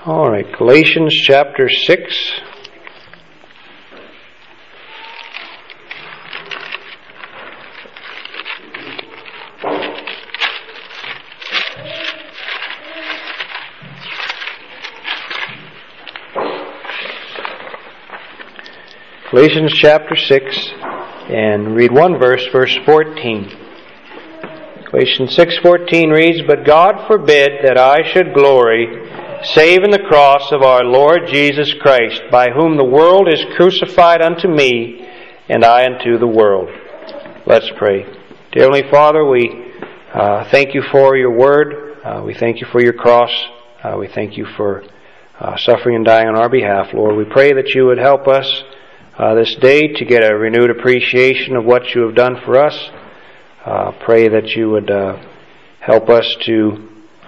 All right, Galatians chapter 6. Galatians chapter 6, and read one verse, verse 14. Galatians 6:14 reads, "But God forbid that I should glory, save in the cross of our Lord Jesus Christ, by whom the world is crucified unto me, and I unto the world." Let's pray. Dear Heavenly Father, we thank you for your word. We thank you for your cross. We thank you for suffering and dying on our behalf, Lord. We pray that you would help us this day to get a renewed appreciation of what you have done for us. Pray that you would help us to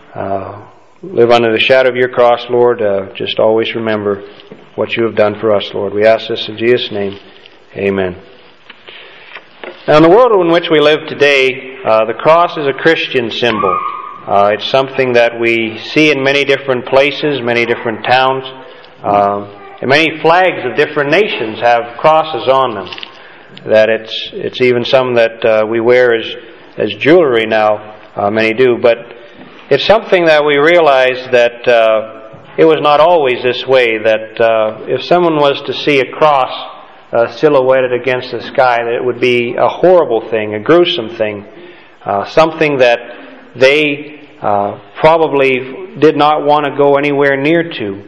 live under the shadow of your cross, Lord. Just always remember what you have done for us, Lord. We ask this in Jesus' name. Amen. Now, in the world in which we live today, the cross is a Christian symbol. It's something that we see in many different places, many different towns. And many flags of different nations have crosses on them. That it's even some that we wear as jewelry now. Many do, but it's something that we realize that it was not always this way. That if someone was to see a cross silhouetted against the sky, that it would be a horrible thing, a gruesome thing, something that they probably did not want to go anywhere near to.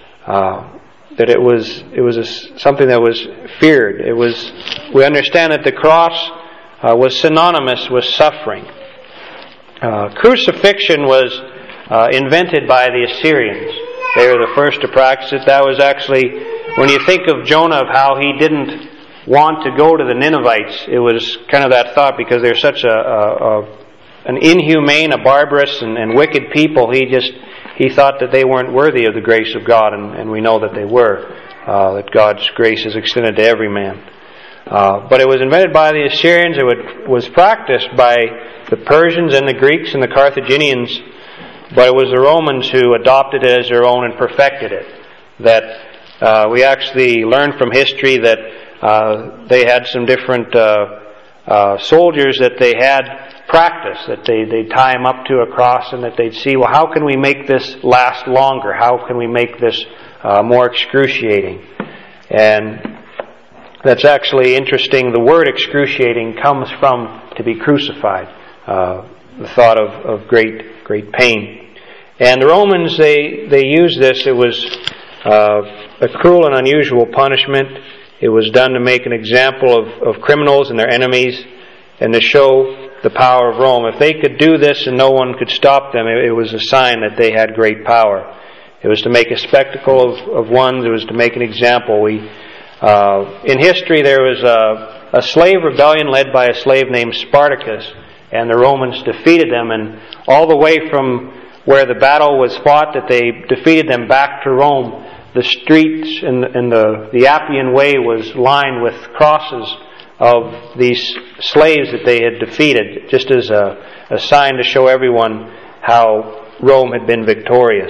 That it was something that was feared. We understand that the cross was synonymous with suffering. Crucifixion was invented by the Assyrians. They were the first to practice it. That was actually, when you think of Jonah, of how he didn't want to go to the Ninevites, it was kind of that thought, because they're such an inhumane, a barbarous and wicked people. He thought that they weren't worthy of the grace of God, and we know that they were. That God's grace is extended to every man. But it was invented by the Assyrians. It was practiced by the Persians and the Greeks and the Carthaginians. But it was the Romans who adopted it as their own and perfected it. That we actually learn from history that they had some different soldiers that they had practice, that they'd tie him up to a cross, and that they'd see, well, how can we make this last longer? How can we make this more excruciating? And that's actually interesting. The word excruciating comes from to be crucified, the thought of great pain. And the Romans, they used this. It was a cruel and unusual punishment. It was done to make an example of criminals and their enemies, and to show the power of Rome. If they could do this and no one could stop them, it was a sign that they had great power. It was to make a spectacle of one. It was to make an example. In history, there was a slave rebellion led by a slave named Spartacus, and the Romans defeated them. And all the way from where the battle was fought, that they defeated them, back to Rome, the streets and the Appian Way was lined with crosses of these slaves that they had defeated, just as a sign to show everyone how Rome had been victorious.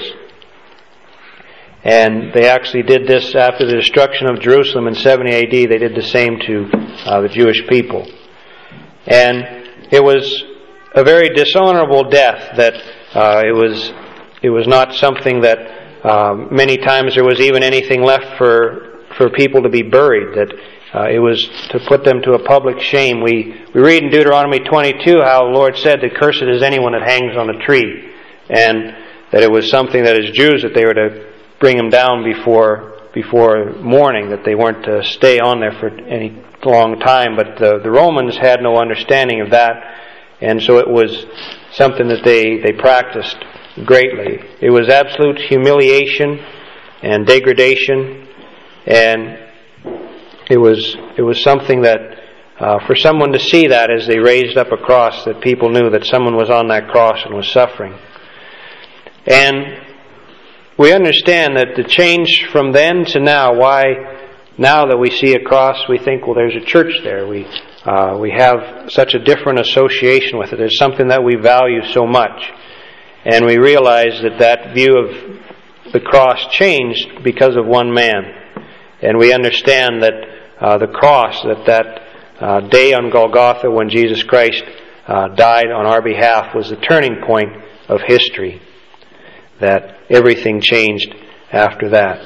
And they actually did this after the destruction of Jerusalem in 70 AD. They did the same to the Jewish people. And it was a very dishonorable death. That it was not something that many times there was even anything left for people to be buried. That it was to put them to a public shame. We read in Deuteronomy 22 how the Lord said that cursed is anyone that hangs on a tree, and that it was something that as Jews that they were to bring them down before morning, that they weren't to stay on there for any long time. But the Romans had no understanding of that, and so it was something that they practiced greatly. It was absolute humiliation and degradation, and it was something that for someone to see that as they raised up a cross, that people knew that someone was on that cross and was suffering. And we understand that the change from then to now, why now that we see a cross we think, well, there's a church there. We have such a different association with it. It's something that we value so much. And we realize that view the cross changed because of one man. And we understand that the cross, that day on Golgotha when Jesus Christ died on our behalf, was the turning point of history. That everything changed after that.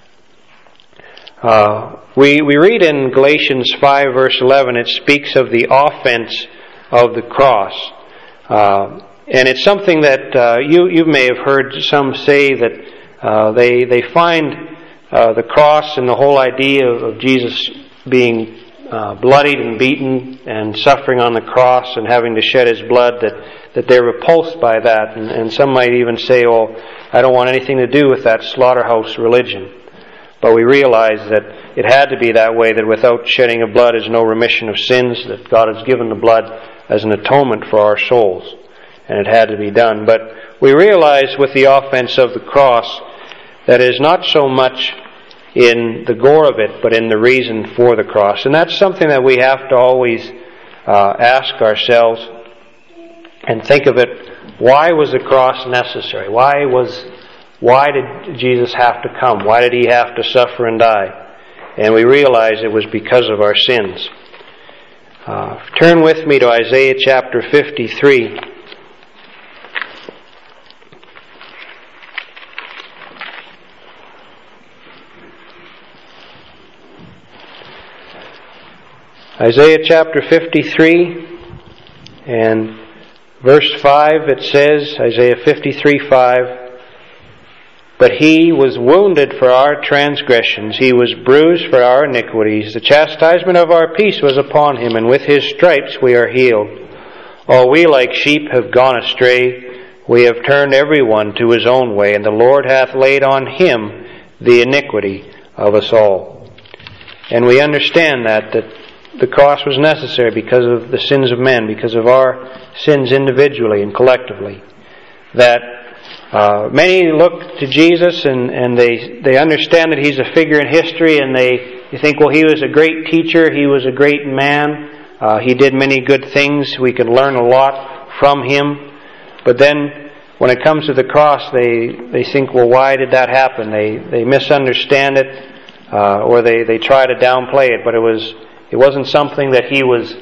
We read in Galatians 5 verse 11, it speaks of the offense of the cross. And it's something that you may have heard some say that they find the cross and the whole idea of Jesus being bloodied and beaten and suffering on the cross and having to shed His blood, that they're repulsed by that. And some might even say, "Oh, I don't want anything to do with that slaughterhouse religion." But we realize that it had to be that way, that without shedding of blood is no remission of sins, that God has given the blood as an atonement for our souls. And it had to be done. But we realize with the offense of the cross that it is not so much in the gore of it, but in the reason for the cross. And that's something that we have to always ask ourselves and think of it. Why was the cross necessary? Why did Jesus have to come? Why did He have to suffer and die? And we realize it was because of our sins. Turn with me to Isaiah chapter 53. Isaiah chapter 53 and verse 5, it says, Isaiah 53:5, "But He was wounded for our transgressions, He was bruised for our iniquities. The chastisement of our peace was upon Him, and with His stripes we are healed. All we like sheep have gone astray. We have turned every one to his own way, and the Lord hath laid on Him the iniquity of us all." And we understand that the cross was necessary because of the sins of men, because of our sins individually and collectively. That many look to Jesus and they understand that He's a figure in history, and they think, well, He was a great teacher, He was a great man, He did many good things, we could learn a lot from Him. But then when it comes to the cross, they think, well, why did that happen? They misunderstand it, or they try to downplay it, but it wasn't something that He was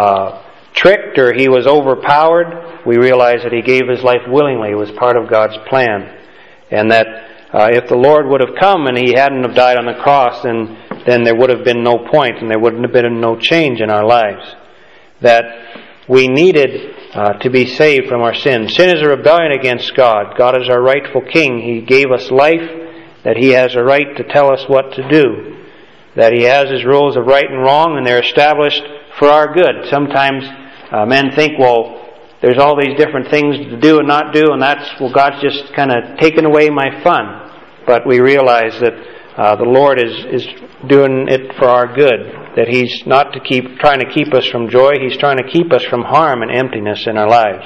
tricked or He was overpowered. We realize that He gave His life willingly. It was part of God's plan. And that if the Lord would have come and He hadn't have died on the cross, then there would have been no point and there wouldn't have been no change in our lives. That we needed to be saved from our sins. Sin is a rebellion against God. God is our rightful King. He gave us life, that He has a right to tell us what to do. That He has His rules of right and wrong, and they're established for our good. Sometimes men think, well, there's all these different things to do and not do, and God's just kind of taken away my fun. But we realize that the Lord is doing it for our good. That He's not trying to keep us from joy. He's trying to keep us from harm and emptiness in our lives.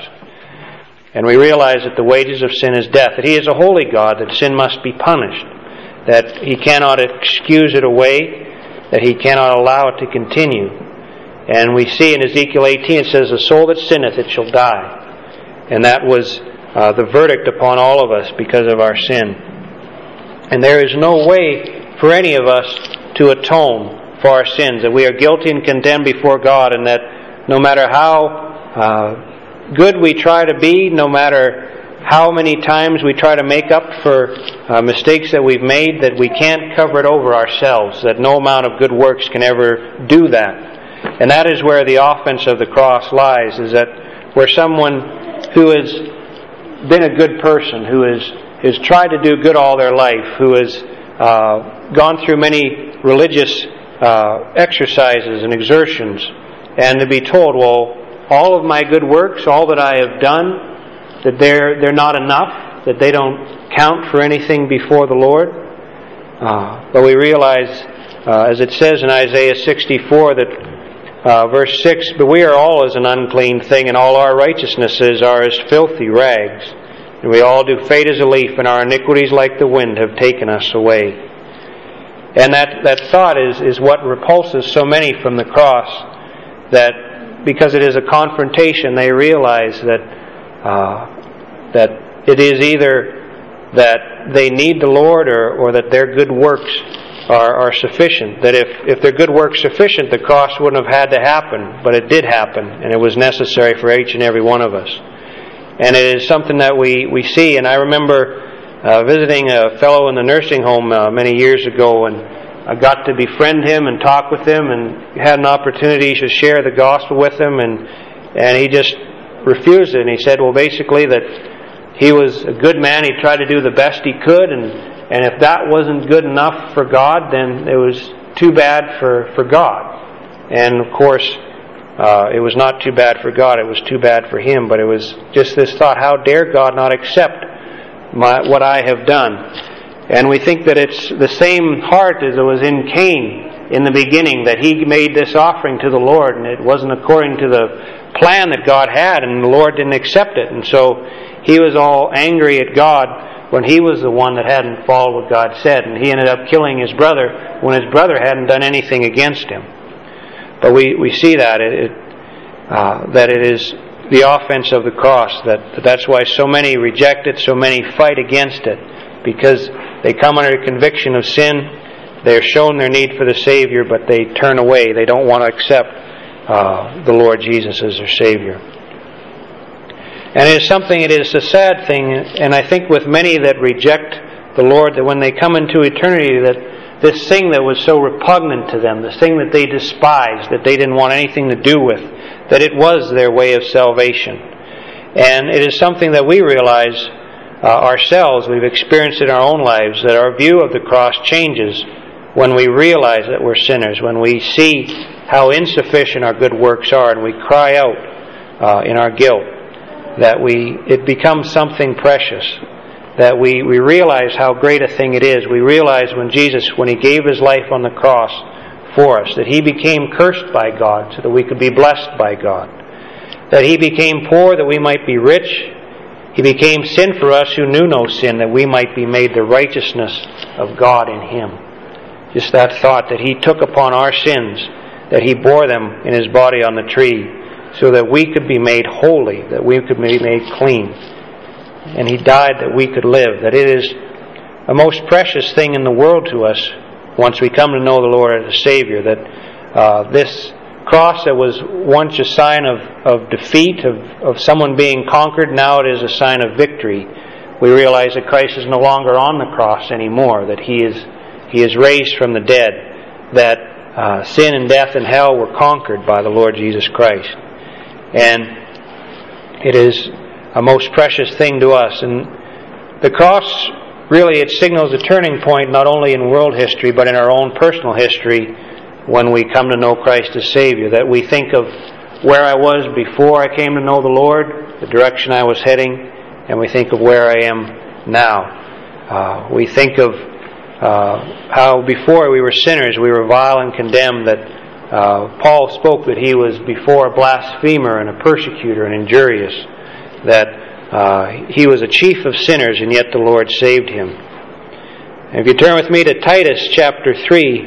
And we realize that the wages of sin is death. That He is a holy God, that sin must be punished. That He cannot excuse it away, that He cannot allow it to continue. And we see in Ezekiel 18, it says, "The soul that sinneth, it shall die." And that was the verdict upon all of us because of our sin. And there is no way for any of us to atone for our sins, that we are guilty and condemned before God, and that no matter how good we try to be, no matter how many times we try to make up for mistakes that we've made, that we can't cover it over ourselves, that no amount of good works can ever do that. And that is where the offense of the cross lies, is that where someone who has been a good person, who has tried to do good all their life, who has gone through many religious exercises and exertions, and to be told, well, all of my good works, all that I have done, that they're not enough, that they don't count for anything before the Lord. But we realize, as it says in Isaiah 64, that verse 6, "But we are all as an unclean thing, and all our righteousnesses are as filthy rags. And we all do fade as a leaf, and our iniquities like the wind have taken us away." And that thought is what repulses so many from the cross, that because it is a confrontation, they realize that it is either that they need the Lord, or that their good works are sufficient. That if their good works sufficient, the cross wouldn't have had to happen, but it did happen, and it was necessary for each and every one of us. And it is something that we see. And I remember visiting a fellow in the nursing home many years ago, and I got to befriend him and talk with him, and had an opportunity to share the gospel with him, and he just refused it. And he said, well, basically that he was a good man. He tried to do the best he could, and if that wasn't good enough for God, then it was too bad for God. And of course, it was not too bad for God, it was too bad for him. But it was just this thought, how dare God not accept what I have done? And we think that it's the same heart as it was in Cain in the beginning, that he made this offering to the Lord, and it wasn't according to the plan that God had, and the Lord didn't accept it. And so he was all angry at God when he was the one that hadn't followed what God said, and he ended up killing his brother when his brother hadn't done anything against him. But we see that that it is the offense of the cross, that's why so many reject it, so many fight against it, because they come under conviction of sin. They're shown their need for the Savior, but they turn away. They don't want to accept the Lord Jesus as their Savior. And it is a sad thing, and I think with many that reject the Lord, that when they come into eternity, that this thing that was so repugnant to them, this thing that they despised, that they didn't want anything to do with, that it was their way of salvation. And it is something that we realize ourselves, we've experienced in our own lives, that our view of the cross changes when we realize that we're sinners, when we see how insufficient our good works are, and we cry out in our guilt, that it becomes something precious, that we realize how great a thing it is. We realize when Jesus, when He gave His life on the cross for us, that He became cursed by God so that we could be blessed by God, that He became poor that we might be rich, He became sin for us who knew no sin, that we might be made the righteousness of God in Him. Just that thought, that He took upon our sins, that He bore them in His body on the tree, so that we could be made holy, that we could be made clean. And He died that we could live. That it is a most precious thing in the world to us, once we come to know the Lord as a Savior, that this cross that was once a sign of defeat, of someone being conquered, now it is a sign of victory. We realize that Christ is no longer on the cross anymore, that He is raised from the dead, that sin and death and hell were conquered by the Lord Jesus Christ. And it is a most precious thing to us. And the cross, really, it signals a turning point not only in world history but in our own personal history when we come to know Christ as Savior. That we think of where I was before I came to know the Lord, the direction I was heading, and we think of where I am now. We think of how before we were sinners, we were vile and condemned, that Paul spoke that he was before a blasphemer and a persecutor and injurious, that he was a chief of sinners, and yet the Lord saved him. And if you turn with me to Titus chapter 3,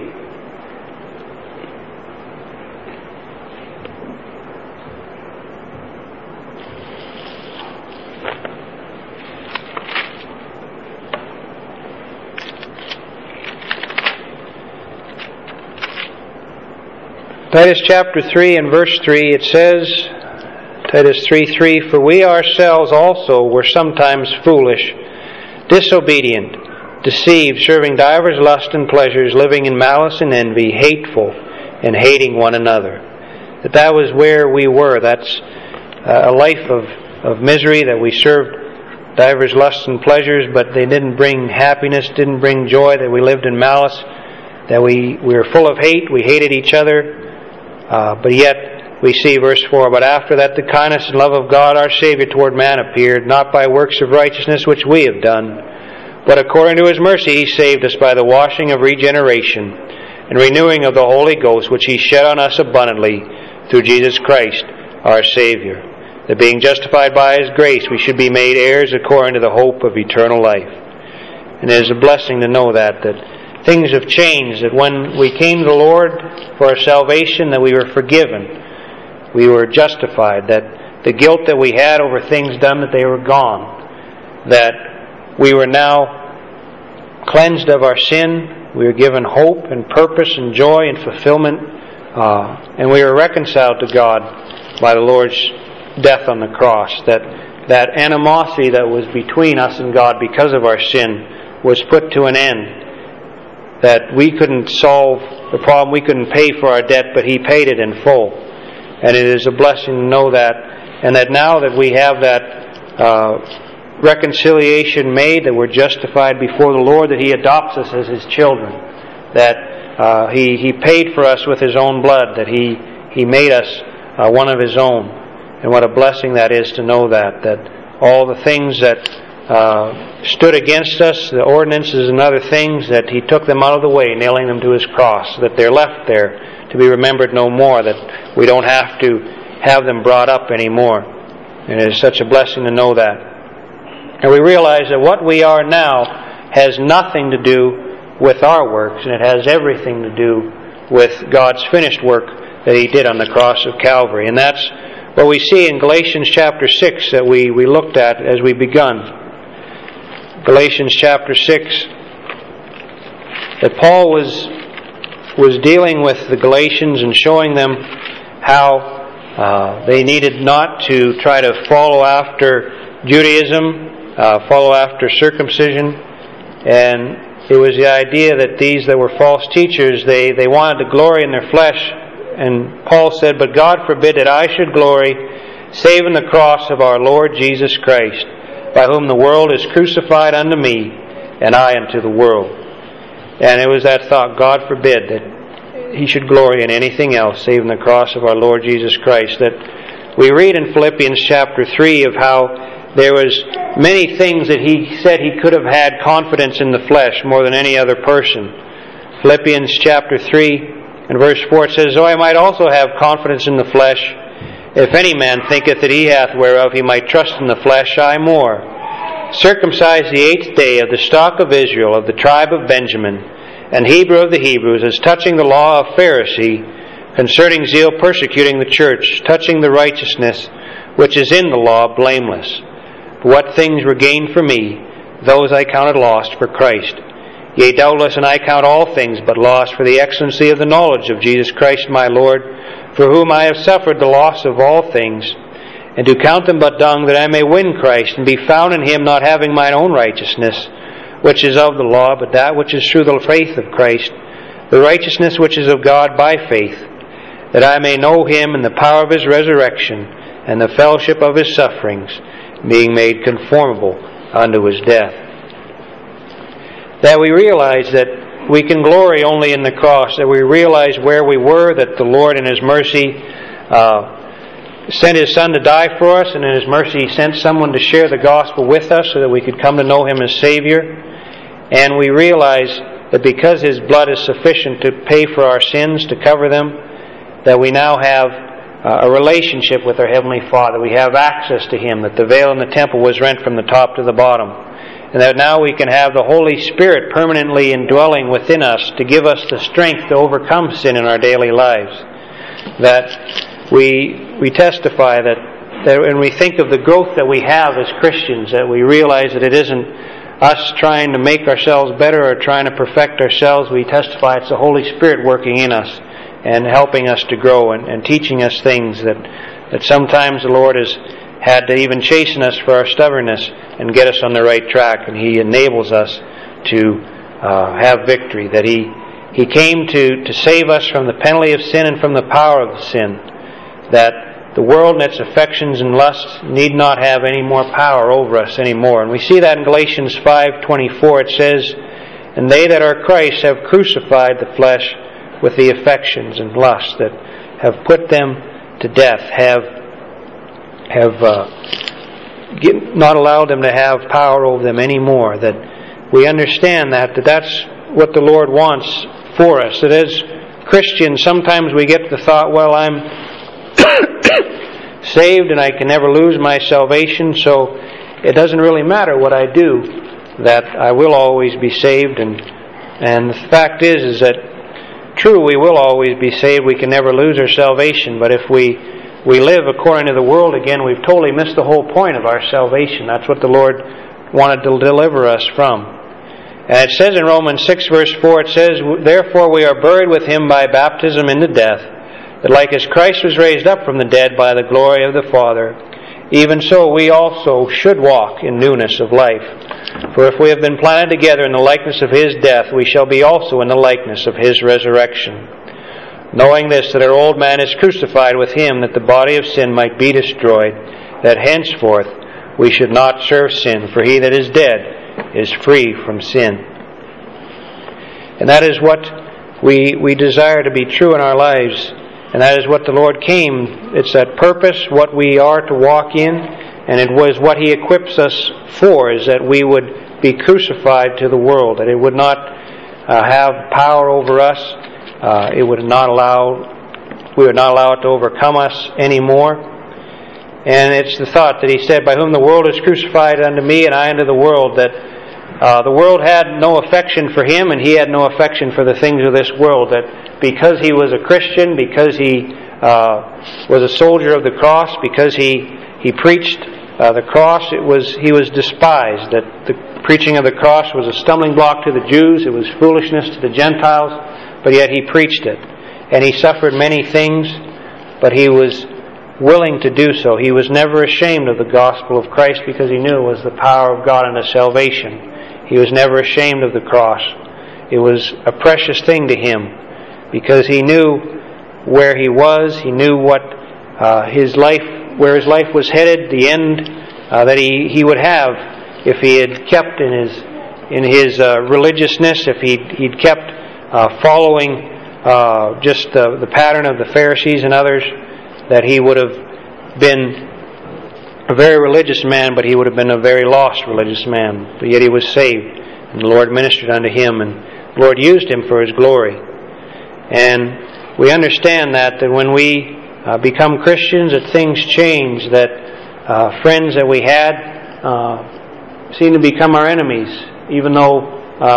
Titus chapter 3 and verse 3, it says, Titus 3:3, "For we ourselves also were sometimes foolish, disobedient, deceived, serving divers lusts and pleasures, living in malice and envy, hateful, and hating one another." That was where we were. That's a life of misery, that we served divers lusts and pleasures, but they didn't bring happiness, didn't bring joy, that we lived in malice, that we were full of hate, we hated each other. But yet, we see verse 4, "But after that the kindness and love of God our Savior toward man appeared, not by works of righteousness which we have done, but according to His mercy He saved us by the washing of regeneration and renewing of the Holy Ghost, which He shed on us abundantly through Jesus Christ our Savior, that being justified by His grace we should be made heirs according to the hope of eternal life." And it is a blessing to know that things have changed, that when we came to the Lord for our salvation, that we were forgiven, we were justified, that the guilt that we had over things done, that they were gone, that we were now cleansed of our sin. We were given hope and purpose and joy and fulfillment. And we were reconciled to God by the Lord's death on the cross. That animosity that was between us and God because of our sin was put to an end. That we couldn't solve the problem, we couldn't pay for our debt, but He paid it in full. And it is a blessing to know that, and that now that we have that reconciliation made, that we're justified before the Lord, that He adopts us as His children, that He paid for us with His own blood, that He made us one of His own. And what a blessing that is to know that all the things that stood against us, the ordinances and other things, that He took them out of the way, nailing them to His cross, that they're left there to be remembered no more, that we don't have to have them brought up anymore. And it is such a blessing to know that. And we realize that what we are now has nothing to do with our works, and it has everything to do with God's finished work that He did on the cross of Calvary. And that's what we see in Galatians chapter 6 that we looked at as we begun. Galatians chapter 6, that Paul was dealing with the Galatians and showing them how they needed not to try to follow after Judaism, follow after circumcision. And it was the idea that these that were false teachers, they wanted to glory in their flesh. And Paul said, "But God forbid that I should glory, save in the cross of our Lord Jesus Christ, by whom the world is crucified unto me, and I unto the world." And it was that thought, God forbid that he should glory in anything else save in the cross of our Lord Jesus Christ. That we read in Philippians chapter 3 of how there was many things that he said he could have had confidence in the flesh more than any other person. Philippians chapter 3 and verse 4, it says, "Though I might also have confidence in the flesh, if any man thinketh that he hath whereof he might trust in the flesh, I more. Circumcised the 8th day, of the stock of Israel, of the tribe of Benjamin, and Hebrew of the Hebrews, as touching the law of Pharisee, concerning zeal persecuting the church, touching the righteousness which is in the law, blameless. But what things were gained for me, those I counted lost for Christ. Yea, doubtless, and I count all things but loss for the excellency of the knowledge of Jesus Christ my Lord, for whom I have suffered the loss of all things, and do count them but dung, that I may win Christ, and be found in Him, not having mine own righteousness, which is of the law, but that which is through the faith of Christ, the righteousness which is of God by faith, that I may know Him in the power of His resurrection, and the fellowship of His sufferings, being made conformable unto His death." That we realize that we can glory only in the cross, that we realize where we were, that the Lord in His mercy sent His Son to die for us, and in His mercy He sent someone to share the gospel with us so that we could come to know Him as Savior. And we realize that because His blood is sufficient to pay for our sins, to cover them, that we now have a relationship with our Heavenly Father. We have access to Him, that the veil in the temple was rent from the top to the bottom. And that now we can have the Holy Spirit permanently indwelling within us to give us the strength to overcome sin in our daily lives. That we testify that when we think of the growth that we have as Christians, that we realize that it isn't us trying to make ourselves better or trying to perfect ourselves. We testify it's the Holy Spirit working in us and helping us to grow and teaching us things that sometimes the Lord has had to even chasten us for our stubbornness and get us on the right track. And He enables us to have victory. That He came to save us from the penalty of sin and from the power of sin. That the world and its affections and lusts need not have any more power over us anymore. And we see that in Galatians 5:24. It says, "And they that are Christ have crucified the flesh with the affections and lusts," that have put them to death, have not allowed them to have power over them anymore. That we understand that's what the Lord wants for us. That as Christians, sometimes we get the thought, well, I'm saved and I can never lose my salvation, so it doesn't really matter what I do, that I will always be saved. And the fact is that true, we will always be saved. We can never lose our salvation. But if we live according to the world again, we've totally missed the whole point of our salvation. That's what the Lord wanted to deliver us from. And it says in Romans 6 verse 4, it says, "Therefore we are buried with Him by baptism into death, that like as Christ was raised up from the dead by the glory of the Father, even so we also should walk in newness of life. For if we have been planted together in the likeness of His death, we shall be also in the likeness of His resurrection. Knowing this, that our old man is crucified with Him, that the body of sin might be destroyed, that henceforth we should not serve sin, for he that is dead is free from sin." And that is what we desire to be true in our lives. And that is what the Lord came. It's that purpose, what we are to walk in. And it was what He equips us for, is that we would be crucified to the world. That it would not have power over us. We would not allow it to overcome us anymore. And it's the thought that He said, "By whom the world is crucified unto me, and I unto the world," that the world had no affection for Him, and He had no affection for the things of this world. That because He was a Christian, because He was a soldier of the cross, because He preached the cross, He was despised. That the preaching of the cross was a stumbling block to the Jews, it was foolishness to the Gentiles, but yet He preached it. And He suffered many things, but He was willing to do so. He was never ashamed of the gospel of Christ, because He knew it was the power of God unto salvation. He was never ashamed of the cross. It was a precious thing to Him, because He knew where He was. He knew what where His life was headed, the end that He would have if He had kept in His religiousness, if He'd kept following just the pattern of the Pharisees and others, that He would have been a very religious man, but he would have been a very lost religious man. But yet he was saved, and the Lord ministered unto him, and the Lord used him for His glory. And we understand that when we become Christians, that things change, that friends that we had seem to become our enemies, even though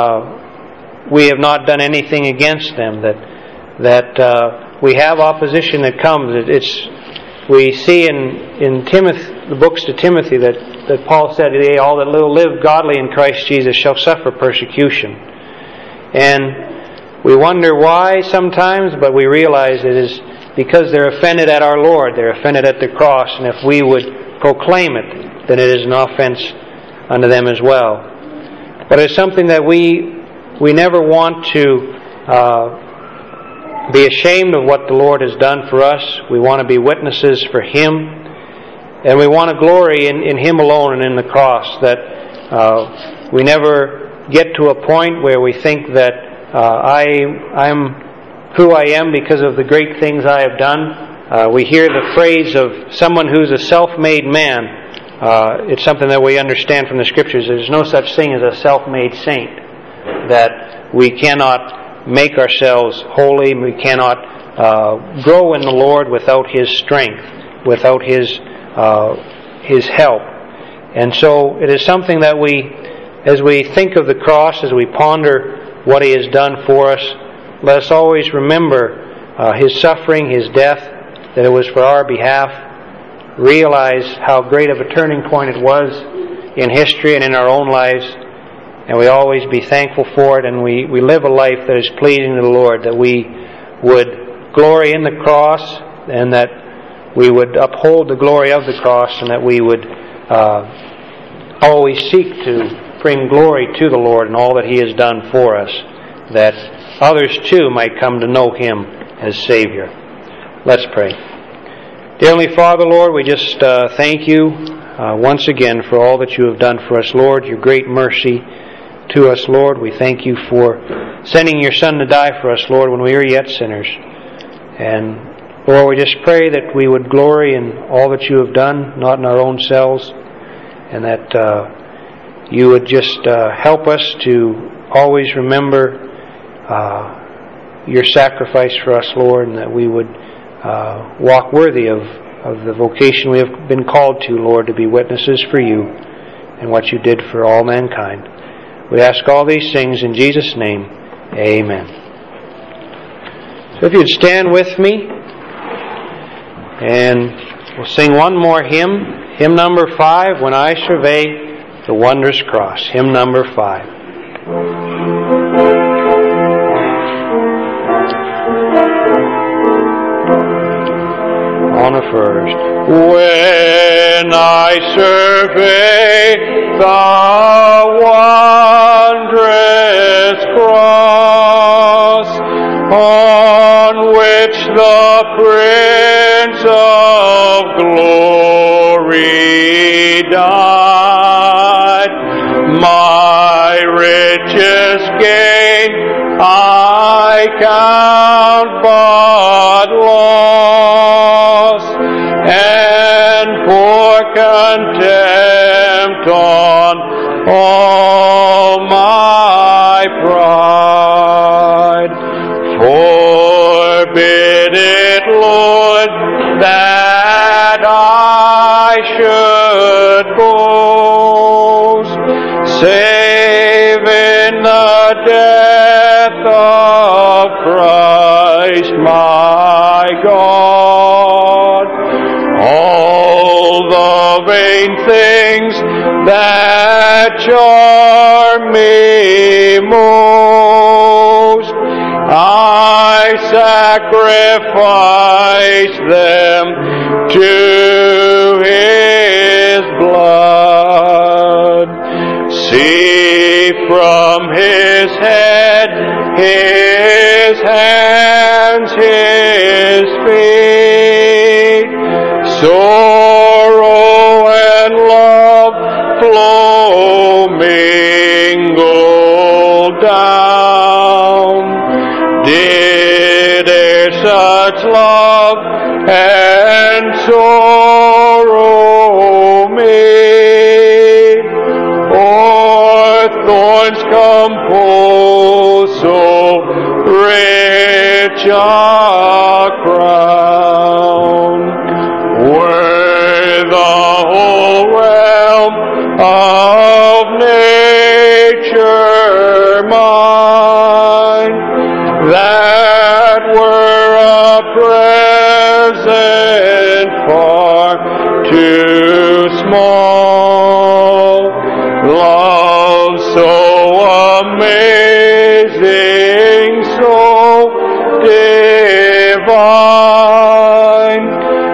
we have not done anything against them, that we have opposition that comes. We see in Timothy, the books to Timothy, that Paul said, "All that live godly in Christ Jesus shall suffer persecution." And we wonder why sometimes, but we realize it is because they're offended at our Lord. They're offended at the cross, and if we would proclaim it, then it is an offense unto them as well. But it's something that we never want to be ashamed of what the Lord has done for us. We want to be witnesses for Him, and we want to glory in Him alone and in the cross. That we never get to a point where we think that I'm who I am because of the great things I have done. We hear the phrase of someone who's a self-made man. It's something that we understand from the Scriptures. There's no such thing as a self-made saint. That we cannot make ourselves holy. We cannot grow in the Lord without His strength, without His help. And so it is something that as we think of the cross, as we ponder what He has done for us, let us always remember His suffering, His death, that it was for our behalf. Realize how great of a turning point it was in history and in our own lives. And we always be thankful for it, and we live a life that is pleasing to the Lord, that we would glory in the cross, and that we would uphold the glory of the cross, and that we would always seek to bring glory to the Lord and all that He has done for us, that others too might come to know Him as Savior. Let's pray. Dear Heavenly Father, Lord, we just thank You once again for all that You have done for us, Lord, Your great mercy to us, Lord. We thank You for sending Your Son to die for us, Lord, when we were yet sinners. And Lord, we just pray that we would glory in all that You have done, not in our own selves, and that You would just help us to always remember Your sacrifice for us, Lord, and that we would walk worthy of the vocation we have been called to, Lord, to be witnesses for You and what You did for all mankind. We ask all these things in Jesus' name. Amen. So if you'd stand with me, and we'll sing one more hymn, hymn number 5, When I Survey The Wondrous Cross, hymn number 5. On the first. When I survey the wondrous cross on which the Prince of Glory died, my richest gain I count but loss, and pour contempt on all my pride. Forbid it, Lord, that I should boast, save in the death of Christ my God. All the vain things that charm me most, I sacrifice them to His blood. See from His head, His hands, His feet, sorrow and love flow mingled down. Did there such love and sorrow meet, or thorns compose so rich a crown? Were the whole realm of nature mine, that were a present far too small. Love so amazing, so divine,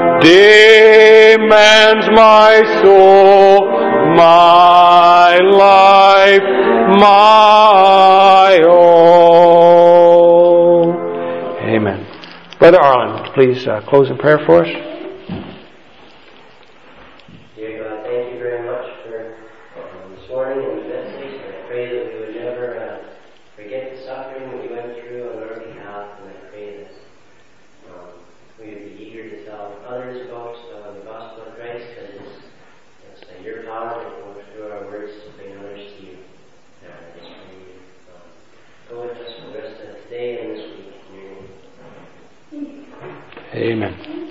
demands my soul, my life, my all. Amen. Brother Arlen, please close in prayer for us. Dear God, thank you very much for this morning and the message. And I pray that we would never forget the suffering that you went through on our behalf. And I pray that we would be eager to tell others about the gospel of Christ, because it's your power that goes through our words to bring others to you. And I just pray you go with us for the rest of today and this week. Amen.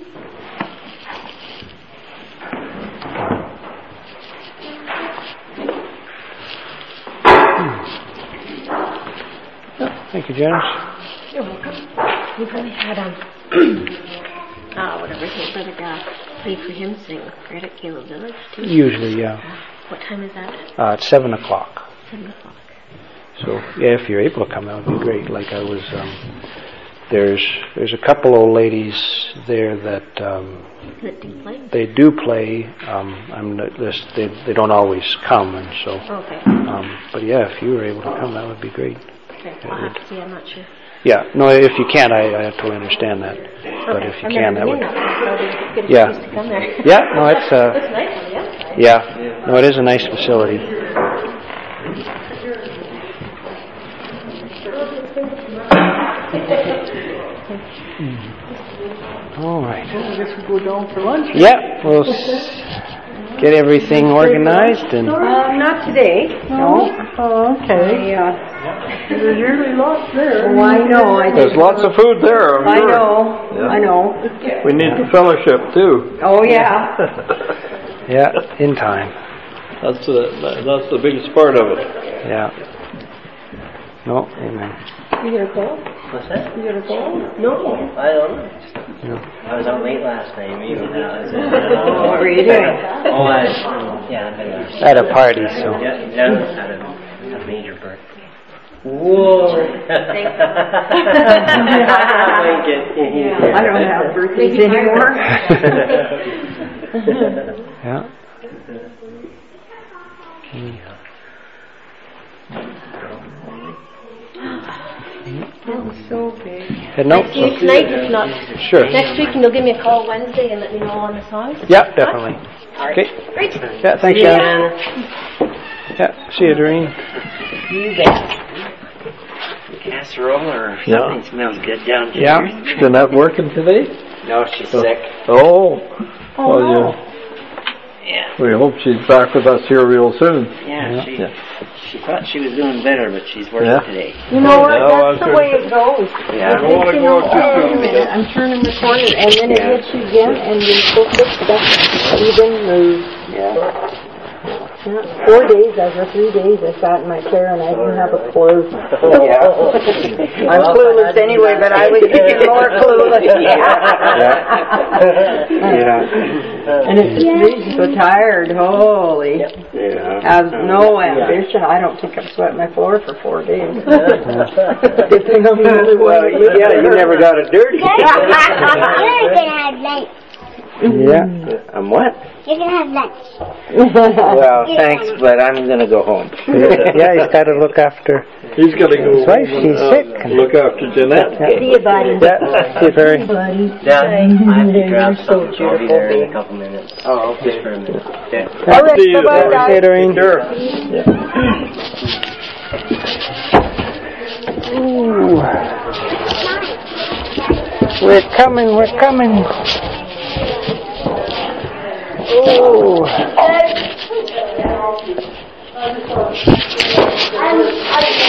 Thank you, Janice. You're welcome. We've only had whatever his brother played for him, sing prayer at Caleb Village too. Usually, yeah. What time is that? It's 7 o'clock. 7 o'clock. So, yeah, if you're able to come, that would be great. Like I was, there's a couple old ladies there that That do play? they do play. They don't always come, and so. Okay. But yeah, if you were able to come, that would be great. Okay. I'll have to see. I'm not sure. Yeah, no, if you can't, I totally understand that. But if you can, that would. Good Yeah. place to come there. Yeah, no, it's It's nice on the outside. yeah, no, it is a nice facility. All right. I guess we go down for lunch. Yeah, we'll get everything organized and. Not today. No? Oh, okay. There's usually lots there. Oh, I know. There's lots of food there, I'm I sure. know. Yeah. I know. We need the fellowship too. Oh, yeah. Yeah, in time. That's the biggest part of it. Yeah. No, amen. You gonna go? What's that? You gonna go? No. I don't know. No. I was out late last night. Maybe that was it. What were you doing? Oh, I Yeah, I've been there. At a party, so. Yeah, Dennis had a major birthday. Whoa! I don't have birthdays anymore. Yeah. That was so big. Heading out? See you tonight, if not Sure. next week, and you'll give me a call Wednesday and let me know on the songs? Yeah, definitely. Okay. Great. Yeah, thanks, Shannon. Yeah, see you, Doreen. You bet. Casserole or something smells good down here. Yeah. She's not working today? No, she's sick. Oh. Oh, no. Yeah. We hope she's back with us here real soon. Yeah, she thought she was doing better, but she's working today. You know what? No, That's the way it goes. Yeah. I don't want to go too Wait a soon. minute, I'm turning the corner, and then it hits you again, and you go fix that. You didn't move. Yeah. 4 days, after 3 days, I sat in my chair and I didn't have a clue. I'm clueless anyway, but I was even more clueless. And it's made you so tired, holy. Yeah. I have no ambition. I don't think I've swept my floor for 4 days. Good thing I'm the only one. You never got it dirty. You're gonna have lunch. Yeah. What? You're gonna have lunch. Well, thanks, but I'm gonna go home. Yeah, he's got to look after He's got to go his wife. home She's and, sick. look after Jeanette. See you, buddy. Yeah, see you, Barry. Yeah, I have to grab something, so I'll be there in a couple minutes. Oh, okay. Just for a minute. Okay. All right, See you. bye-bye, guys. See you, Doreen. Sure. Ooh. We're coming, we're coming. Ooh.